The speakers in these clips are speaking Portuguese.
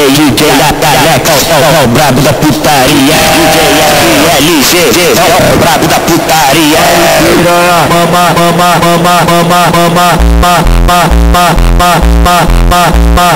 DJ Nataleca, é o brabo da putaria. DJ FLG, é o brabo da putaria. Mama, mama, mama, mama, mama, ma, ma, ma, ma, ma, ma, ma.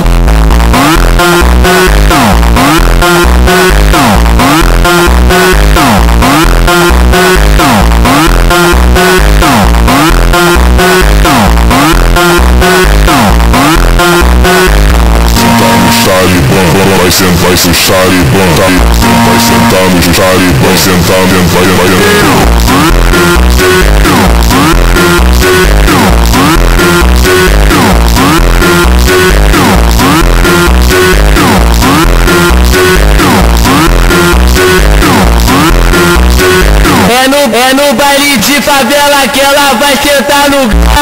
Vai sentar no charibão, vai sentar no charibão, sentar dentro, É no baile de favela que ela vai sentar no